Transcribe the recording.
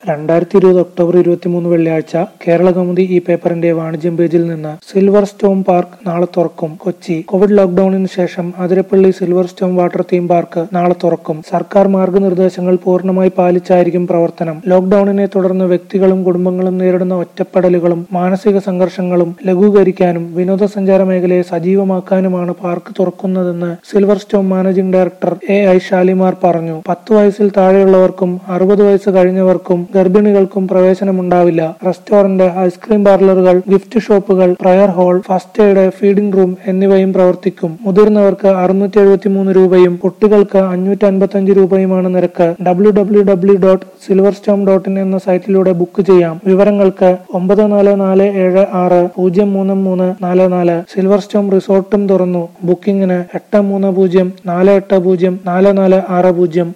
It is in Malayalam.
2020 ഒക്ടോബർ 23 വെള്ളിയാഴ്ച കേരളകൗമുദി ഈ പേപ്പറിന്റെ വാണിജ്യം പേജിൽ നിന്ന് സിൽവർ സ്റ്റോം പാർക്ക് നാളെ തുറക്കും. കൊച്ചി കോവിഡ് ലോക്ഡൌണിന് ശേഷം Athirappilly silver storm water theme park നാളെ തുറക്കും. സർക്കാർ മാർഗനിർദ്ദേശങ്ങൾ പൂർണ്ണമായി പാലിച്ചായിരിക്കും പ്രവർത്തനം. ലോക്ഡൌണിനെ തുടർന്ന് വ്യക്തികളും കുടുംബങ്ങളും നേരിടുന്ന ഒറ്റപ്പെടലുകളും മാനസിക സംഘർഷങ്ങളും ലഘൂകരിക്കാനും വിനോദസഞ്ചാര മേഖലയെ സജീവമാക്കാനുമാണ് പാർക്ക് തുറക്കുന്നതെന്ന് silver storm managing director AI Shalimar പറഞ്ഞു. 10 വയസ്സിൽ താഴെയുള്ളവർക്കും 60 വയസ്സ് കഴിഞ്ഞവർക്കും ഗർഭിണികൾക്കും പ്രവേശനമുണ്ടാവില്ല. റെസ്റ്റോറന്റ്, ഐസ്ക്രീം പാർലറുകൾ, ഗിഫ്റ്റ് ഷോപ്പുകൾ, prayer hall, first aid, feeding room എന്നിവയും പ്രവർത്തിക്കും. മുതിർന്നവർക്ക് 673 രൂപയും കുട്ടികൾക്ക് 555 രൂപയുമാണ് നിരക്ക്. www.silverstone.in എന്ന സൈറ്റിലൂടെ ബുക്ക് ചെയ്യാം. വിവരങ്ങൾക്ക് 9447603344. സിൽവർ സ്റ്റോം റിസോർട്ടും തുറന്നു. ബുക്കിംഗിന് 83048044460.